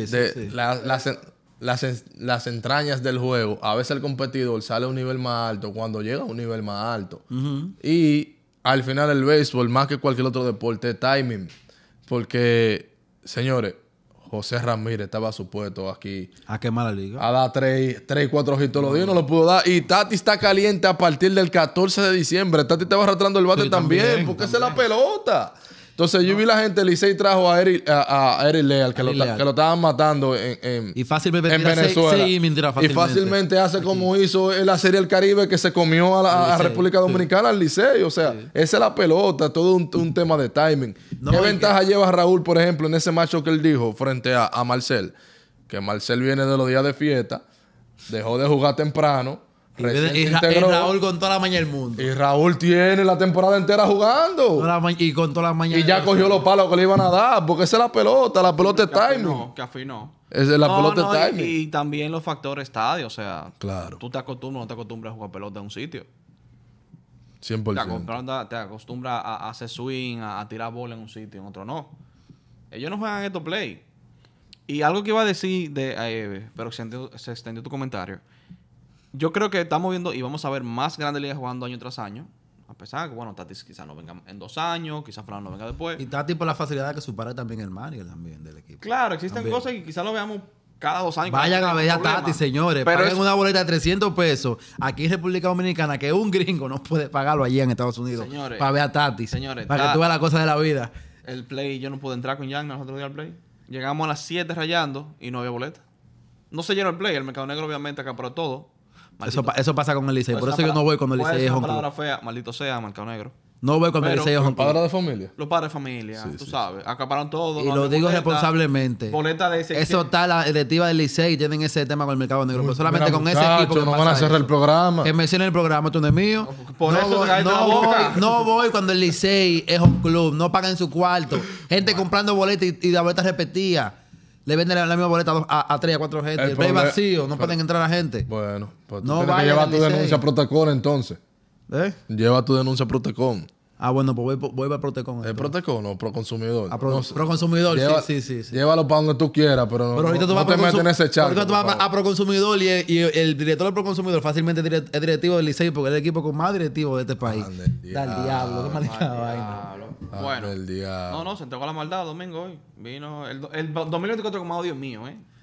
Speaker 2: Las entrañas del juego. A veces el competidor sale a un nivel más alto cuando llega a un nivel más alto. Y al final el béisbol, más que cualquier otro deporte, es timing. Porque, señores, José Ramírez estaba supuesto aquí
Speaker 3: a quemar la liga.
Speaker 2: a dar 3 y 4 ojitos los días, no lo pudo dar. Y Tati está caliente a partir del 14 de diciembre. Tati estaba arrastrando el bate también, porque esa es la pelota. Entonces yo vi la gente, Licey trajo a Eric Leal, que lo estaban matando
Speaker 3: y fácilmente
Speaker 2: en Venezuela.
Speaker 3: Y
Speaker 2: fácilmente hace como hizo en la Serie del Caribe, que se comió a República Dominicana al Licey. O sea, esa es la pelota, todo un tema de timing. ¿Qué ventaja lleva Raúl, por ejemplo, en ese macho que él dijo frente a Marcel? que Marcel viene de los días de fiesta, dejó de jugar temprano, recién se
Speaker 3: Y
Speaker 2: integró,
Speaker 3: Raúl con toda la maña del mundo.
Speaker 2: y Raúl tiene la temporada entera jugando.
Speaker 3: Y con toda la maña.
Speaker 2: Y ya cogió los palos que le iban a dar, porque esa es la pelota es timing.
Speaker 1: Que afinó.
Speaker 2: Esa es la pelota es timing.
Speaker 1: Y también los factores estadio, o sea,
Speaker 2: Claro.
Speaker 1: tú te acostumbras o no te acostumbras a jugar pelota en un sitio.
Speaker 2: 100%.
Speaker 1: Te acostumbras a hacer swing, a tirar bola en un sitio, en otro no. Ellos no juegan estos play. Y algo que iba a decir, pero se extendió tu comentario. Yo creo que estamos viendo y vamos a ver más grandes ligas jugando año tras año. A pesar de que, bueno, Tatis quizás no venga en 2 años, quizás Fran no venga después.
Speaker 3: Y Tati por la facilidad que supera también el manager también del equipo.
Speaker 1: Claro, existen
Speaker 3: También.
Speaker 1: cosas que quizás lo veamos cada 2 años.
Speaker 3: Vayan a ver a
Speaker 1: Problema.
Speaker 3: Tati, señores.
Speaker 1: Pero
Speaker 3: Paguen
Speaker 1: es-
Speaker 3: una boleta de 300 pesos aquí en República Dominicana, que un gringo no puede pagarlo allí en Estados Unidos.
Speaker 1: Señores,
Speaker 3: para ver a Tati.
Speaker 1: señores,
Speaker 3: Para que tú veas la cosa de la vida.
Speaker 1: El play, yo no pude entrar con Yang nosotros días al play. Llegamos a las 7 rayando y no había boleta. No se llenó el play. El mercado negro obviamente acaparó todo.
Speaker 3: Eso pasa con el Licey. Por eso yo no voy cuando el
Speaker 1: Puede
Speaker 3: Licey
Speaker 1: ser
Speaker 3: es
Speaker 1: una
Speaker 3: home
Speaker 1: palabra
Speaker 3: club.
Speaker 1: fea, maldito sea, mercado negro.
Speaker 3: No voy cuando el
Speaker 1: Pero-
Speaker 3: Licey es home
Speaker 2: ¿Padre
Speaker 3: club.
Speaker 2: de familia?
Speaker 1: Los padres de familia,
Speaker 2: Sí,
Speaker 1: tú
Speaker 2: sí,
Speaker 1: sabes, acaparon todo.
Speaker 3: Y
Speaker 1: no
Speaker 3: lo
Speaker 1: había
Speaker 3: digo
Speaker 1: boleta,
Speaker 3: responsablemente.
Speaker 1: Boleta de ese.
Speaker 3: Eso está la directiva del Licey, tienen ese tema con el mercado negro. Pero solamente
Speaker 2: Mira,
Speaker 3: con ese
Speaker 2: muchachos,
Speaker 3: equipo que
Speaker 2: no
Speaker 3: pasa
Speaker 2: van a cerrar
Speaker 3: eso.
Speaker 2: el programa.
Speaker 3: Que mencionen el programa, esto no es mío.
Speaker 1: Por
Speaker 3: no
Speaker 1: eso
Speaker 3: voy,
Speaker 1: te caíste
Speaker 3: no,
Speaker 1: la boca.
Speaker 3: voy, no voy cuando el Licey es home club. No pagan su cuarto. Gente comprando boletas y la boleta repetida. Le venden la misma boleta a 3 a 4 gente.
Speaker 2: El
Speaker 3: El play
Speaker 2: problema-
Speaker 3: vacío. No pueden entrar la gente.
Speaker 2: Bueno, pues tú
Speaker 3: No
Speaker 2: tienes que
Speaker 3: vayan
Speaker 2: llevar
Speaker 3: al
Speaker 2: tu
Speaker 3: Licey.
Speaker 2: denuncia a Protecon entonces.
Speaker 3: ¿Eh?
Speaker 2: Lleva tu denuncia a Protecon.
Speaker 3: Ah, bueno, pues voy a Protecon.
Speaker 2: ¿Es Protecon o Proconsumidor?
Speaker 3: A Pro,
Speaker 2: No sé.
Speaker 3: Proconsumidor,
Speaker 2: Lleva-
Speaker 3: sí.
Speaker 2: Llévalo para donde tú quieras, pero no,
Speaker 3: Pero ahorita
Speaker 2: no
Speaker 3: tú vas
Speaker 2: te
Speaker 3: a
Speaker 2: metes en ese chat.
Speaker 3: Ahorita tú vas a Proconsumidor y el director del Proconsumidor fácilmente es directivo del Licey porque es el equipo con más directivo de este país.
Speaker 2: Ande el
Speaker 3: Da el diablo, qué maldita vaina.
Speaker 1: Bueno.
Speaker 2: El día.
Speaker 1: No, se entregó la maldad domingo hoy. Vino el 2024 como Dios mío,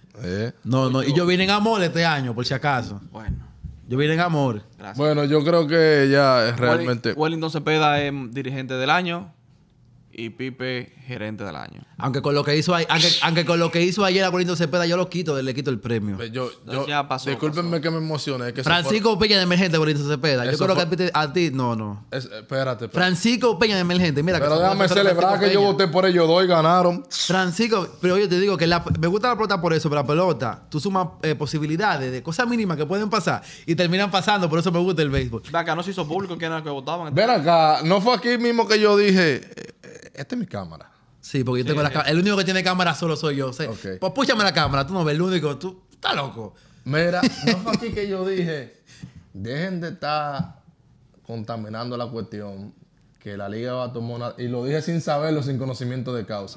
Speaker 3: No, y yo vine en amor este año, por si acaso.
Speaker 1: Bueno,
Speaker 3: Yo vine en amor.
Speaker 1: gracias.
Speaker 2: Bueno, yo creo que ya es realmente.
Speaker 1: Wellington Cepeda es dirigente del año y Pipe gerente del año.
Speaker 3: Aunque con lo que hizo aunque con lo que hizo ayer a Corinthians Cepeda, yo le quito el premio.
Speaker 1: Ya pasó,
Speaker 2: discúlpenme que me emocione. Es que
Speaker 3: Francisco Peña de emergente Corinthians Cepeda. Yo
Speaker 2: Eso
Speaker 3: creo
Speaker 2: fue-
Speaker 3: que a ti, no.
Speaker 2: espérate.
Speaker 3: Francisco Peña de emergente, mira.
Speaker 2: Pero
Speaker 3: que
Speaker 2: déjame
Speaker 3: Francisco
Speaker 2: celebrar que yo
Speaker 3: Peña.
Speaker 2: voté por ellos dos y ganaron.
Speaker 3: Francisco, pero yo te digo que me gusta la pelota por eso, pero la pelota, tú sumas posibilidades de cosas mínimas que pueden pasar y terminan pasando, por eso me gusta el béisbol.
Speaker 1: Acá no se hizo público quién era el que votaban.
Speaker 2: Ven acá, no fue aquí mismo que yo dije, esta es mi cámara.
Speaker 3: Sí, porque yo tengo la cámara. El único que tiene cámara solo soy yo. ¿sí?
Speaker 2: Ok.
Speaker 3: Pues púchame la cámara, tú no ves el único, tú estás loco.
Speaker 2: Mira, no fue aquí que yo dije, dejen de estar contaminando la cuestión, que la liga va a tomar una... Y lo dije sin saberlo, sin conocimiento de causa.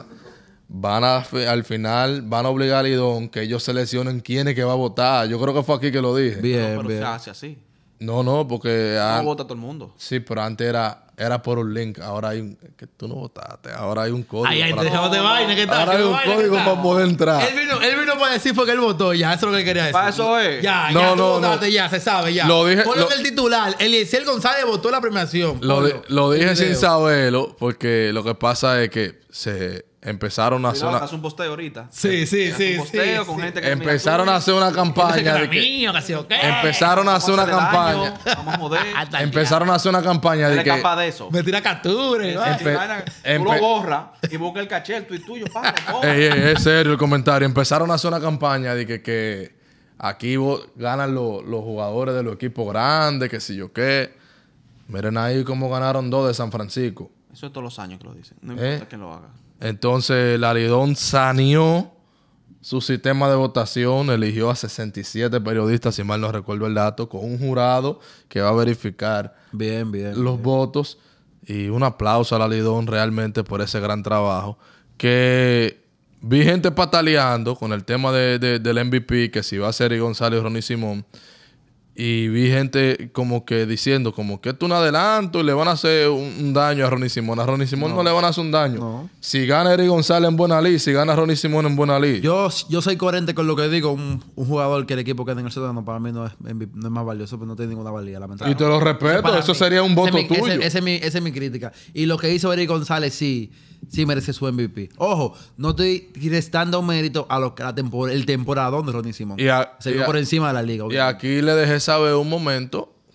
Speaker 2: Al final van a obligar a Lidón que ellos seleccionen quién es que va a votar. Yo creo que fue aquí que lo dije.
Speaker 3: Bien,
Speaker 1: Pero
Speaker 3: bien.
Speaker 1: se hace así.
Speaker 2: No, porque...
Speaker 1: No vota todo el mundo.
Speaker 2: Sí, pero antes era por un link. Ahora hay un... Que tú no votaste. Ahora hay un código.
Speaker 3: Ay,
Speaker 2: para-
Speaker 3: déjate vaina, ¿qué tal?
Speaker 2: Ahora hay
Speaker 3: ¿Qué
Speaker 2: un
Speaker 3: vaina, qué
Speaker 2: código
Speaker 3: tal?
Speaker 2: para poder entrar.
Speaker 3: Él vino para decir porque él votó ya, eso es lo que él quería decir.
Speaker 1: Para eso es.
Speaker 3: Ya,
Speaker 2: No,
Speaker 3: ya, tú
Speaker 2: no,
Speaker 3: votaste,
Speaker 2: no.
Speaker 3: ya, se sabe, ya.
Speaker 2: Lo dije-
Speaker 3: Ponlo
Speaker 2: lo-
Speaker 3: en el titular. Eliezer González votó la premiación.
Speaker 2: Lo dije
Speaker 3: El
Speaker 2: sin
Speaker 3: video.
Speaker 2: saberlo porque lo que pasa es que se empezaron a hacer
Speaker 1: Cuidado,
Speaker 2: una...
Speaker 1: hace un posteo ahorita.
Speaker 3: Sí.
Speaker 1: Hace un posteo con gente que
Speaker 2: Empezaron a hacer una campaña de que...
Speaker 3: Mío, que sí, ¿o qué?
Speaker 2: Empezaron a hacer una campaña.
Speaker 1: Vamos a joder.
Speaker 3: Hasta
Speaker 2: Empezaron a hacer una campaña de
Speaker 1: Dale
Speaker 2: que...
Speaker 1: capa de eso.
Speaker 3: Me tira captura. ¿no?
Speaker 1: Tú lo borras y busca el caché, el tuit tuyo, padre.
Speaker 2: Ey, es serio el comentario. Empezaron a hacer una campaña de que aquí ganan los jugadores de los equipos grandes, que si yo qué. Miren ahí cómo ganaron 2 de San Francisco.
Speaker 1: Eso es todos los años que lo dicen. No importa quién lo haga.
Speaker 2: Entonces, la Lidón saneó su sistema de votación, eligió a 67 periodistas, si mal no recuerdo el dato, con un jurado que va a verificar
Speaker 3: Bien.
Speaker 2: los votos. Y un aplauso a la Lidón realmente por ese gran trabajo. Que vi gente pataleando con el tema del MVP, que si va a ser Eric González o Ronnie Simón. Y vi gente como que diciendo, como que esto es un adelanto y le van a hacer un daño a Ronnie Simón. A Ronnie Simón no le van a hacer un daño.
Speaker 3: No.
Speaker 2: Si gana Eric González en buena ley, si gana Ronnie Simón en buena ley.
Speaker 3: Yo soy coherente con lo que digo. Un jugador que el equipo quede en el ciudadano para mí no es más valioso, pero no tiene ninguna valía,
Speaker 2: Y
Speaker 3: lamentablemente.
Speaker 2: te lo respeto,
Speaker 3: Para
Speaker 2: eso
Speaker 3: mí.
Speaker 2: sería un voto
Speaker 3: Esa es mi-
Speaker 2: tuyo.
Speaker 3: Esa es mi crítica. Y lo que hizo Eric González sí merece su MVP. Ojo, no estoy restando mérito a el temporadón de Ronnie Simón. Se vio por encima de la liga.
Speaker 2: Y
Speaker 3: obviamente.
Speaker 2: aquí le dejé saber un momento,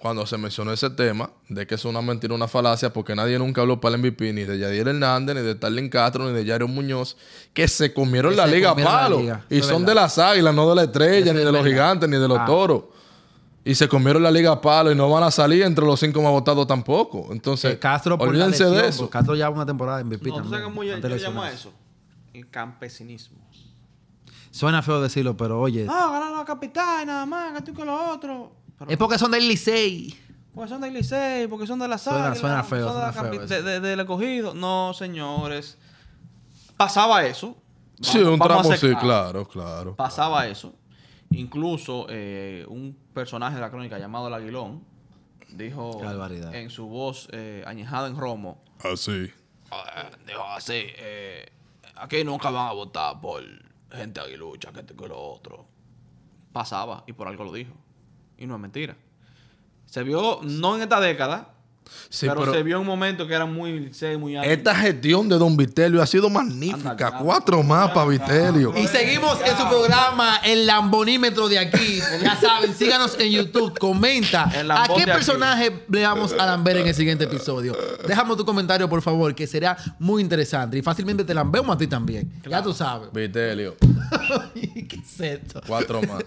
Speaker 2: cuando se mencionó ese tema, de que es una mentira, una falacia, porque nadie nunca habló para el MVP, ni de Yadier Hernández, ni de Starling Castro, ni de Jairo Muñoz, que se comieron la liga a palo. Y son de las Águilas, no de la Estrella, ni de los Gigantes, ni de los Toros. Y se comieron la liga a palo y no van a salir entre los 5 más votados tampoco. Entonces,
Speaker 3: Castro por
Speaker 2: olvídense
Speaker 3: la lesión,
Speaker 2: de eso.
Speaker 3: Castro lleva una temporada en MVP
Speaker 1: No, tú sabes
Speaker 3: también,
Speaker 1: cómo yo
Speaker 3: antes de
Speaker 1: le llamo a
Speaker 3: lesionarse.
Speaker 1: eso. El campesinismo.
Speaker 3: Suena feo decirlo, pero oye.
Speaker 1: No, ganan la capital, nada más, que esto y que lo otro. Pero,
Speaker 3: Es porque son del Licey.
Speaker 1: porque son del Licey, porque son de la
Speaker 3: Suena
Speaker 1: Águilas,
Speaker 3: feo,
Speaker 1: son de la
Speaker 3: suena feo eso.
Speaker 1: del escogido. No, señores. Pasaba eso.
Speaker 2: Sí, un
Speaker 1: Vamos a
Speaker 2: tramo
Speaker 1: ser
Speaker 2: sí,
Speaker 1: claros.
Speaker 2: claro.
Speaker 1: Pasaba eso. Incluso un personaje de la crónica llamado El Aguilón dijo
Speaker 3: Qué barbaridad.
Speaker 1: en su voz añejada en romo,
Speaker 2: Así.
Speaker 1: dijo así, aquí nunca van a votar por gente aguilucha, que esto y que lo otro. Pasaba y por algo lo dijo. Y no es mentira. Se vio, no en esta década,
Speaker 2: Sí,
Speaker 1: pero se vio en un momento que era muy alto.
Speaker 2: esta gestión de Don Vitelio ha sido magnífica.
Speaker 1: Anda,
Speaker 2: 4 más para Vitelio.
Speaker 3: Y seguimos en su programa, el Lambonímetro de aquí. Ya saben, síganos en YouTube, comenta
Speaker 1: El
Speaker 3: a
Speaker 1: Lambón
Speaker 3: qué
Speaker 1: de aquí.
Speaker 3: personaje le vamos a lamber en el siguiente episodio. Déjame tu comentario, por favor, que será muy interesante. Y fácilmente te lambemos a ti también. Ya tú sabes.
Speaker 2: Vitelio,
Speaker 3: ¿Qué es esto?
Speaker 2: 4 más.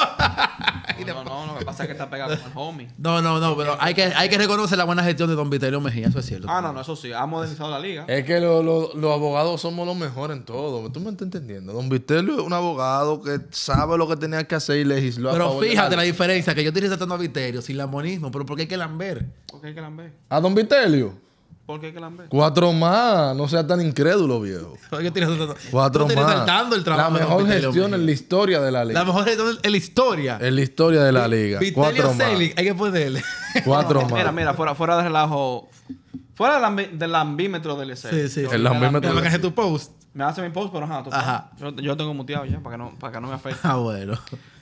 Speaker 1: No, lo que pasa es que está pegado con el homie.
Speaker 3: No, pero hay que reconocer la buena gestión de Don Vitelio Mejía, eso es cierto.
Speaker 1: No, eso sí, ha modernizado la liga.
Speaker 2: Es que los abogados somos los mejores en todo. ¿Tú me estás entendiendo? Don Vitelio es un abogado que sabe lo que tenía que hacer y legisló a
Speaker 3: Pero
Speaker 2: favor de
Speaker 3: fíjate la
Speaker 1: Ah,
Speaker 3: diferencia, que yo estoy resaltando a Vitelio sin lambonismo, pero ¿por qué hay que lamber?
Speaker 1: ¿Por qué hay que lamber?
Speaker 2: ¿A Don Vitelio?
Speaker 1: ¿Por qué hay que lamber?
Speaker 2: 4 más. No seas tan incrédulo, viejo.
Speaker 3: Yo estoy resaltando,
Speaker 2: 4
Speaker 3: yo estoy
Speaker 2: más.
Speaker 3: resaltando el trabajo
Speaker 2: La
Speaker 3: de Don
Speaker 2: mejor
Speaker 3: Vitelio
Speaker 2: gestión
Speaker 3: Mejía.
Speaker 2: en la historia de la liga.
Speaker 3: La mejor gestión en la historia.
Speaker 2: En la historia de la liga.
Speaker 3: Vitelio
Speaker 2: 4 más.
Speaker 3: Celic, hay que ponerle.
Speaker 2: 4 más.
Speaker 1: Mira, fuera de relajo. Fuera del lambímetro del liceo.
Speaker 3: Sí.
Speaker 2: El lambímetro.
Speaker 3: Te me tu post.
Speaker 1: Me hace mi post, pero ajá.
Speaker 3: Ajá.
Speaker 1: Yo tengo muteado ya para que no me afecte.
Speaker 3: Ah, bueno.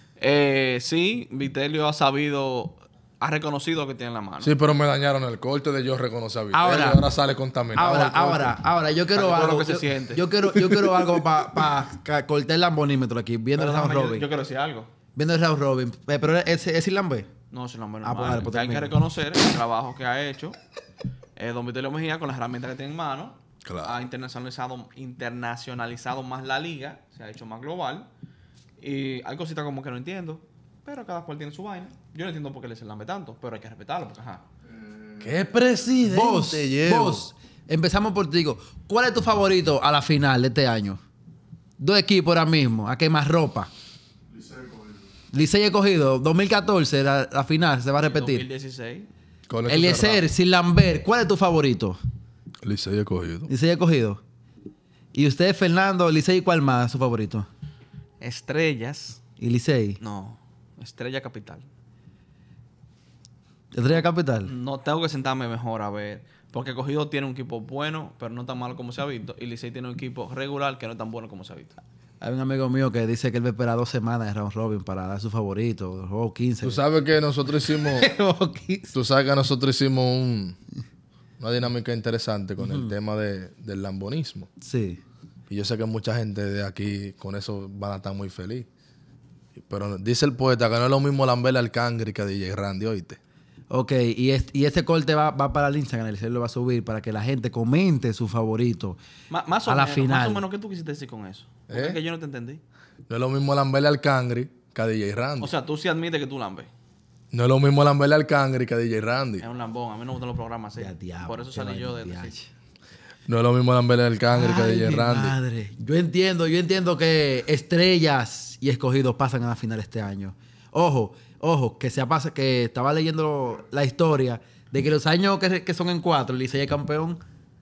Speaker 1: Sí, Vitelio ha reconocido lo que tiene en la mano.
Speaker 2: Sí, pero me dañaron el corte de yo reconocer a Vitelio.
Speaker 3: Ahora-
Speaker 2: Ahora sale contaminado. el corte.
Speaker 3: Ahora, yo quiero
Speaker 1: Para que
Speaker 3: algo.
Speaker 1: lo que se siente.
Speaker 3: Yo quiero algo para cortar el lambonímetro aquí, viendo
Speaker 1: Pero
Speaker 3: el round
Speaker 1: déjame,
Speaker 3: robin.
Speaker 1: yo quiero decir algo.
Speaker 3: Viendo el round robin. Pero es sin lambe.
Speaker 1: No, es una buena
Speaker 3: Ah, pues dale, pues
Speaker 1: hay que
Speaker 3: termina.
Speaker 1: reconocer el trabajo que ha hecho Don Vitelio Mejía con las herramientas que tiene en mano.
Speaker 2: Claro.
Speaker 1: Ha internacionalizado más la liga, se ha hecho más global. Y hay cositas como que no entiendo, pero cada cual tiene su vaina. Yo no entiendo por qué le se lambe tanto, pero hay que respetarlo, porque ajá.
Speaker 2: ¿Qué presidente
Speaker 3: Vos, empezamos por ti. ¿Cuál es tu favorito a la final de este año? 2 equipos ahora mismo, a quemar ropa. Licey escogido, 2014, la final, se va a repetir.
Speaker 1: 2016.
Speaker 2: Con eso
Speaker 3: Eliezer, sin lamber, ¿cuál es tu favorito?
Speaker 2: cerrado. Licey escogido.
Speaker 3: Licey escogido. ¿Y usted, Fernando, Licey, cuál más su favorito?
Speaker 1: Estrellas.
Speaker 3: ¿Y Licey?
Speaker 1: No, Estrella Capital.
Speaker 3: ¿Estrella Capital?
Speaker 1: No tengo que sentarme mejor a ver. Porque Cogido tiene un equipo bueno, pero no tan malo como se ha visto. Y Licey tiene un equipo regular que no es tan bueno como se ha visto.
Speaker 3: Hay un amigo mío que dice que él va a esperar 2 semanas de round robin para dar su favorito. O 15.
Speaker 2: Tú sabes que nosotros hicimos...
Speaker 3: O 15.
Speaker 2: Tú sabes que nosotros hicimos una dinámica interesante con el tema del lambonismo.
Speaker 3: Sí.
Speaker 2: Y yo sé que mucha gente de aquí con eso van a estar muy feliz. Pero dice el poeta que no es lo mismo lamberle al cangre que a DJ Randy, ¿oíste?
Speaker 3: Ok, y este corte va para el Instagram, el lo va a subir para que la gente comente su favorito
Speaker 1: Más
Speaker 3: a
Speaker 1: o
Speaker 3: la
Speaker 1: menos,
Speaker 3: final.
Speaker 1: Más o menos, ¿qué tú quisiste decir con eso? Porque es que yo no te entendí.
Speaker 2: No es lo mismo lamberle al cangre que a DJ Randy.
Speaker 1: O sea, tú sí admites que tú lambes.
Speaker 2: No es lo mismo lamberle al cangre que a DJ Randy.
Speaker 1: Es un lambón. A mí no me gustan los programas así.
Speaker 3: Ya, diablo,
Speaker 1: Por eso
Speaker 3: qué
Speaker 1: salí yo de...
Speaker 3: vaina,
Speaker 1: sí.
Speaker 3: diache.
Speaker 2: No es lo mismo lamberle al cangre que a
Speaker 3: Ay,
Speaker 2: DJ
Speaker 3: mi
Speaker 2: Randy.
Speaker 3: madre. Yo entiendo que Estrellas y Escogidos pasan a la final este año. Ojo, que que estaba leyendo la historia de que los años que son en 4, el Licey es campeón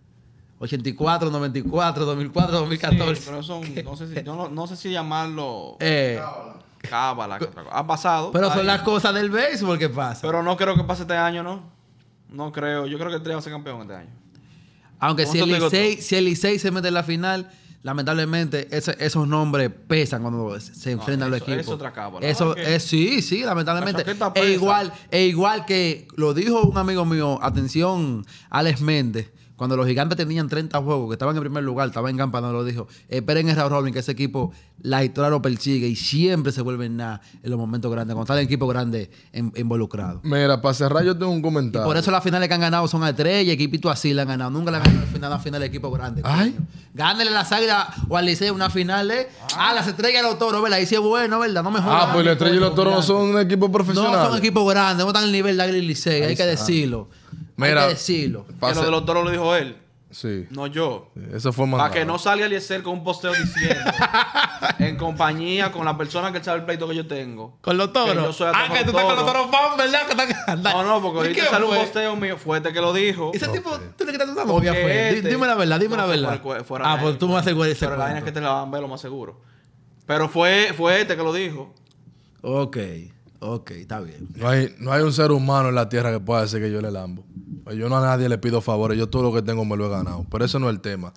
Speaker 3: 84, 94, 2004, 2014.
Speaker 1: Sí, pero son... No sé si llamarlo...
Speaker 3: Eh,
Speaker 1: Cábala. Ha pasado.
Speaker 3: pero son
Speaker 1: ahí.
Speaker 3: las cosas del béisbol que pasan.
Speaker 1: Pero no creo que pase este año, ¿no? No creo. Yo creo que el 3 va a ser campeón este año.
Speaker 3: Aunque si
Speaker 1: ¿Cómo te digo
Speaker 3: el Licey se mete en la final, lamentablemente esos nombres pesan cuando se enfrentan los
Speaker 1: eso
Speaker 3: equipos.
Speaker 1: es otra cábala.
Speaker 3: Eso
Speaker 1: Ok.
Speaker 3: sí, lamentablemente.
Speaker 1: La chaqueta
Speaker 3: E
Speaker 1: pesa.
Speaker 3: igual que lo dijo un amigo mío, atención, Alex Méndez, Cuando los gigantes tenían 30 juegos, que estaban en primer lugar, estaban en campana, lo dijo, esperen el round robin, que ese equipo, la historia lo persigue y siempre se vuelven nada en los momentos grandes, cuando está el equipo grande involucrado.
Speaker 2: Mira, para cerrar yo tengo un comentario.
Speaker 3: Por eso las finales que han ganado son a 3 y equipitos así le han ganado. Nunca le han ganado la final de equipo grande.
Speaker 2: Ay.
Speaker 3: Gánale las Águilas o al Liceo una final las Estrellas y los Toros, ¿verdad? Ahí sí es bueno, ¿verdad? No me jodas.
Speaker 2: Pues la Estrella y los Toros no son un equipo profesional.
Speaker 3: No son equipos grandes, no están al nivel de Águila y Liceo, hay que decirlo.
Speaker 2: Mira,
Speaker 3: hay que decirlo.
Speaker 1: Que lo de los Toros lo dijo él.
Speaker 2: Sí.
Speaker 1: No yo.
Speaker 2: Eso fue más.
Speaker 1: Para que no salga Eliezer con un posteo diciendo en compañía con la persona que sabe el pleito que yo tengo.
Speaker 3: Con los Toros.
Speaker 1: Que yo soy
Speaker 3: que tú estás con los Toros fan, ¿verdad? Que están...
Speaker 1: No, porque ahorita sale un posteo mío. Fue este que lo dijo.
Speaker 3: Ese tipo, tú le quitas tu novia, fue. Dime la verdad, dime la verdad. Pues tú me vas a hacer ese
Speaker 1: Pero la vaina es que te la van a ver lo más seguro. Pero fue este que lo dijo.
Speaker 3: Ok, está bien.
Speaker 2: No hay un ser humano en la tierra que pueda decir que yo le lambo. Yo no a nadie le pido favores. Yo todo lo que tengo me lo he ganado. Pero eso no es el tema.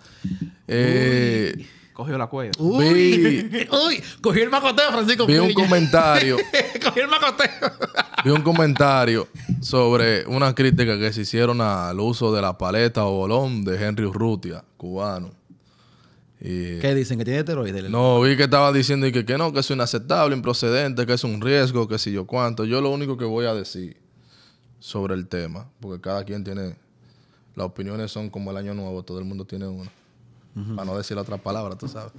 Speaker 1: Cogió la cuella.
Speaker 3: Uy, cogí el macoteo, Francisco.
Speaker 2: Vi un comentario.
Speaker 3: Cogí el macoteo.
Speaker 2: Vi un comentario sobre una crítica que se hicieron al uso de la paleta o bolón de Henry Urrutia, cubano.
Speaker 3: ¿Qué dicen? ¿Que tiene esteroides?
Speaker 2: No, vi que estaba diciendo que no, que es inaceptable, improcedente, que es un riesgo, que si yo cuánto. Yo lo único que voy a decir sobre el tema, porque cada quien tiene... Las opiniones son como el año nuevo, todo el mundo tiene una. Para no decir la otra palabra, tú sabes.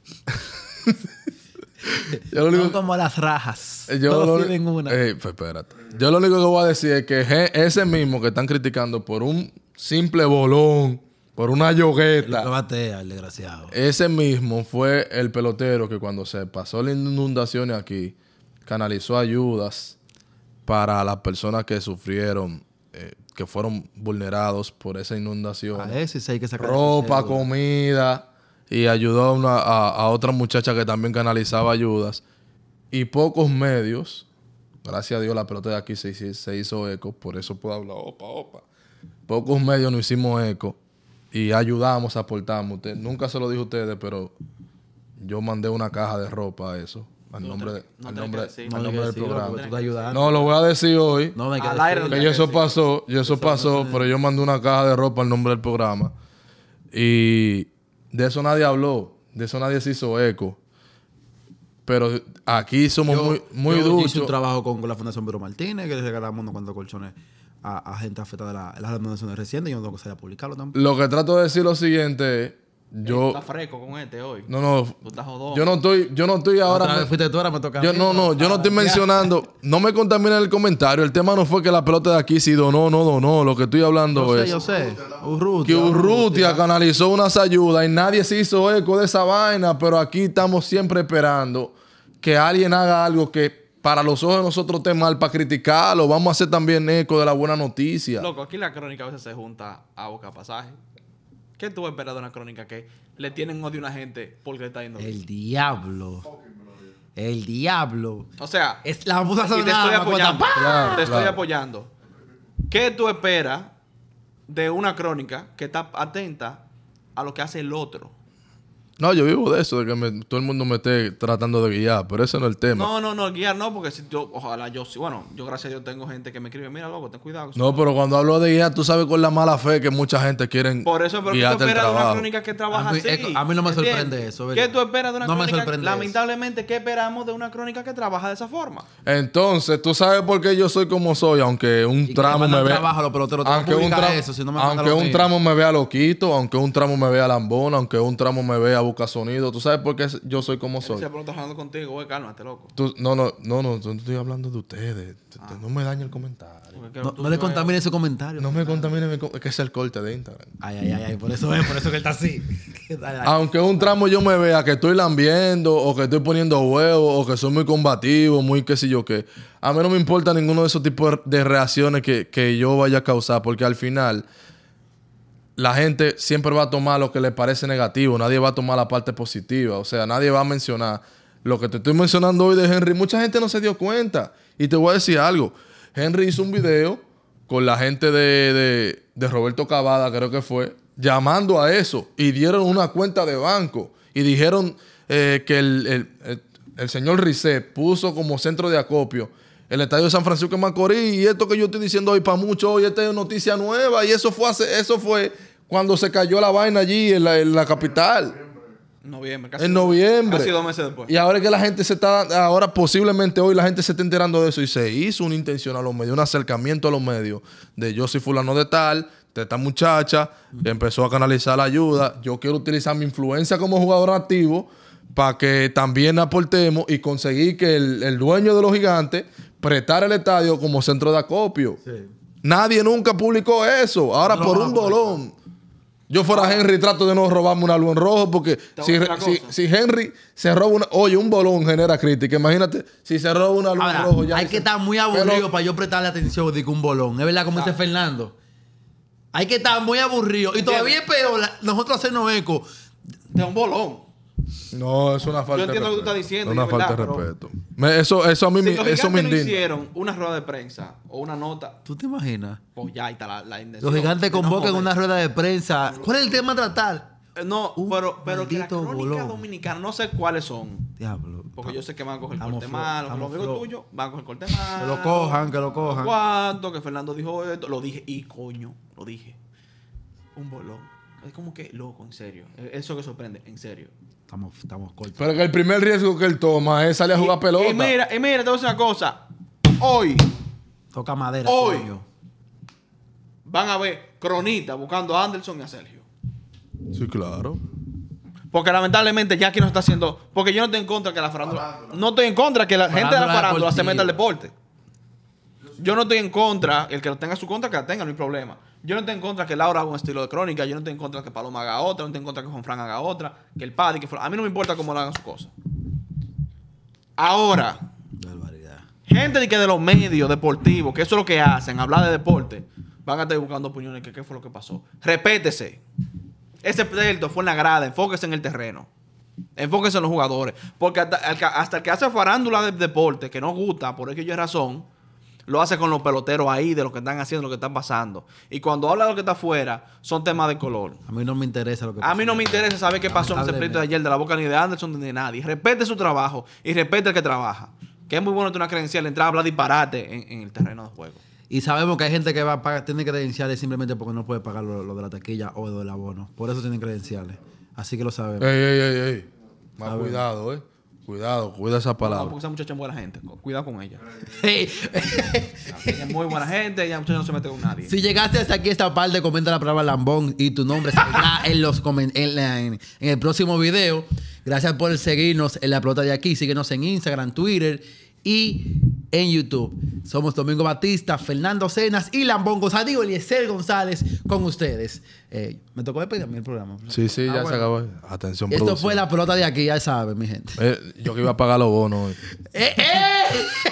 Speaker 3: Son como las rajas. Todos tienen una.
Speaker 2: Pues espérate. Yo lo único que voy a decir es que ese mismo que están criticando por un simple bolón, por una yogueta.
Speaker 3: Lo batea, el desgraciado.
Speaker 2: Ese mismo fue el pelotero que cuando se pasó la inundación aquí, canalizó ayudas para las personas que sufrieron, que fueron vulnerados por esa inundación.
Speaker 3: A ese sí hay que sacar
Speaker 2: ropa, comida, y ayudó a otra muchacha que también canalizaba ayudas. Y pocos medios, gracias a Dios la pelota de aquí se hizo eco, por eso puedo hablar, opa. Pocos medios nos hicimos eco y ayudamos, aportamos. Nunca se lo dije a ustedes, pero yo mandé una caja de ropa a eso. Al nombre del programa. No, lo voy a decir hoy.
Speaker 3: No me
Speaker 1: al aire.
Speaker 2: Que eso pasó, pero yo mandé una caja de ropa al nombre del programa. Y de eso nadie habló. De eso nadie se hizo eco. Pero aquí somos muy duros.
Speaker 3: Yo hice un trabajo con la Fundación Pedro Martínez, que le regalamos unos cuantos colchones a gente afectada de las inundaciones recientes. Yo no tengo que salir a publicarlo tampoco.
Speaker 2: Lo que trato de decir lo siguiente es... Yo
Speaker 1: está fresco con este hoy.
Speaker 2: No.
Speaker 1: Tú estás jodón.
Speaker 2: Yo no estoy ahora.
Speaker 3: Otra vez fuiste tú, ahora me toca.
Speaker 2: Yo no estoy mencionando. No me contaminen el comentario. El tema no fue que la pelota de aquí si donó o no donó. Lo que estoy hablando es.
Speaker 3: Yo sé.
Speaker 2: Que Urrutia canalizó unas ayudas y nadie se hizo eco de esa vaina. Pero aquí estamos siempre esperando que alguien haga algo que para los ojos de nosotros esté mal para criticarlo. Vamos a hacer también eco de la buena noticia.
Speaker 1: Loco, aquí la crónica a veces se junta a boca pasaje. ¿Qué tú esperas de una crónica que le tienen odio a una gente porque le está yendo bien?
Speaker 3: El diablo.
Speaker 1: O sea,
Speaker 3: la vamos a hacer
Speaker 1: y te estoy apoyando.
Speaker 2: Claro.
Speaker 1: Estoy apoyando. ¿Qué tú esperas de una crónica que está atenta a lo que hace el otro?
Speaker 2: No, yo vivo de eso, de que todo el mundo me esté tratando de guiar, pero ese no es el tema.
Speaker 1: No, guiar no, porque si yo, ojalá yo sí, bueno, yo gracias a Dios tengo gente que me escribe, mira, loco, ten cuidado.
Speaker 2: No, pero cuando hablo de guiar, tú sabes con la mala fe que mucha gente quiere
Speaker 1: por eso, pero ¿qué tú esperas de una crónica que trabaja así?
Speaker 3: A mí no me sorprende eso, ¿verdad?
Speaker 1: ¿Qué tú esperas de una crónica?
Speaker 3: Me sorprende
Speaker 1: lamentablemente, ¿qué esperamos de una crónica que trabaja de esa forma?
Speaker 2: Entonces, tú sabes por qué yo soy como soy, aunque un tramo me vea... Aunque un tramo me vea loquito, aunque un tramo me vea lambón, aunque un tramo me vea busca sonido, tú sabes por qué yo soy como soy.
Speaker 1: Se pregunta hablando contigo, güey, cálmate, loco.
Speaker 2: No, estoy hablando de ustedes. No me dañe el comentario.
Speaker 3: No le contamine ese comentario.
Speaker 2: No me contamine, es que es el corte de Instagram.
Speaker 3: Ay, por eso que él está así.
Speaker 2: Aunque un tramo yo me vea que estoy lambiendo, o que estoy poniendo huevos, o que soy muy combativo, muy qué sé yo qué. A mí no me importa ninguno de esos tipos de reacciones que yo vaya a causar, porque al final... La gente siempre va a tomar lo que le parece negativo. Nadie va a tomar la parte positiva. O sea, nadie va a mencionar lo que te estoy mencionando hoy de Henry. Mucha gente no se dio cuenta. Y te voy a decir algo. Henry hizo un video con la gente de Roberto Cavada, creo que fue, llamando a eso. Y dieron una cuenta de banco. Y dijeron que el señor Risset puso como centro de acopio el estadio de San Francisco de Macorís. Y esto que yo estoy diciendo hoy para muchos, hoy esta es noticia nueva. Y eso fue cuando se cayó la vaina allí en la capital.
Speaker 1: Noviembre,
Speaker 2: En noviembre.
Speaker 1: Casi 2 meses después.
Speaker 2: Y ahora es que la gente ahora posiblemente hoy la gente se está enterando de eso y se hizo una intención a los medios, un acercamiento a los medios de yo soy fulano de tal, de esta muchacha, que empezó a canalizar la ayuda. Yo quiero utilizar mi influencia como jugador activo para que también aportemos y conseguir que el dueño de los Gigantes prestara el estadio como centro de acopio. Sí. Nadie nunca publicó eso. Ahora no, por un bolón. Yo fuera Henry, trato de no robarme una luz en rojo porque si Henry se roba un bolón genera crítica. Imagínate, si se roba una luz en rojo ya...
Speaker 3: Hay que estar muy aburrido para yo prestarle atención de que un bolón. Es verdad, como dice Fernando. Hay que estar muy aburrido. Y todavía es peor nosotros hacernos eco
Speaker 1: de un bolón.
Speaker 2: No, es una falta de respeto. Yo
Speaker 1: entiendo lo que tú estás diciendo.
Speaker 2: Es una falta de respeto. Eso a mí
Speaker 1: eso
Speaker 2: me
Speaker 1: indigna. Si hicieron una rueda de prensa o una nota...
Speaker 3: ¿Tú te imaginas?
Speaker 1: Pues ya está la intención.
Speaker 3: Los Gigantes convocan una rueda de prensa. ¿Cuál es el tema a tratar?
Speaker 1: No, pero que la crónica dominicana, no sé cuáles son.
Speaker 3: Diablo.
Speaker 1: Porque yo sé que van a coger corte malo. Los amigos tuyos van a coger corte malo.
Speaker 3: Que lo cojan.
Speaker 1: ¿Cuánto? Que Fernando dijo esto. Lo dije. Y coño, lo dije. Un bolón. Es como que loco, en serio. Eso que sorprende, en serio.
Speaker 3: Estamos cortos.
Speaker 2: Pero que el primer riesgo que él toma es salir a jugar pelota.
Speaker 1: Y mira, te voy a decir una cosa. Hoy.
Speaker 3: Toca madera.
Speaker 1: Hoy. Van a ver cronitas buscando a Anderson y a Sergio.
Speaker 2: Sí, claro.
Speaker 1: Porque lamentablemente ya aquí no está haciendo... Porque yo no estoy en contra que la farándula... No estoy en contra que la gente de la farándula se meta al deporte. Yo no estoy en contra, el que tenga su contra, que la tenga, no hay problema. Yo no estoy en contra que Laura haga un estilo de crónica, yo no estoy en contra que Paloma haga otra, no estoy en contra que Juan Fran haga otra, que el Paddy, que... A mí no me importa cómo le hagan sus cosas. Ahora, gente de los medios deportivos, que eso es lo que hacen, hablar de deporte, van a estar buscando opiniones que qué fue lo que pasó. Respétese. Ese pleito fue en la grada, enfóquese en el terreno. Enfóquese en los jugadores. Porque hasta el que hace farándula de deporte, que no gusta, por eso yo hay razón, lo hace con los peloteros ahí, de lo que están haciendo, lo que están pasando. Y cuando habla de lo que está afuera, son temas de color.
Speaker 3: A mí no me interesa lo que
Speaker 1: pasó. A mí no me interesa saber qué pasó en ese pleito de ayer, de la boca ni de Anderson ni de nadie. Respete su trabajo y respete al que trabaja. Que es muy bueno tener una credencial, entrar a hablar disparate en el terreno de juego.
Speaker 3: Y sabemos que hay gente que va a pagar, tiene credenciales simplemente porque no puede pagar lo de la taquilla o lo del abono. Por eso tienen credenciales. Así que lo sabemos.
Speaker 2: Ey. Más cuidado, Cuidado, cuida esa palabra.
Speaker 1: No, porque esa muchacha es buena gente. Cuidado con ella. Ella es muy buena gente. Ella muchacha no se mete con nadie.
Speaker 3: Si llegaste hasta aquí esta parte, comenta la palabra lambón y tu nombre saldrá en el próximo video. Gracias por seguirnos en La Pelota de Aquí. Síguenos en Instagram, Twitter y en YouTube. Somos Domingo Batista, Fernando Cenas y Lambón González. Digo, Eliezer González con ustedes. Me tocó despedirme el programa.
Speaker 2: Sí, ya se acabó. Atención,
Speaker 3: esto fue La Pelota de Aquí, ya saben, mi gente.
Speaker 2: Yo que iba a pagar los bonos hoy.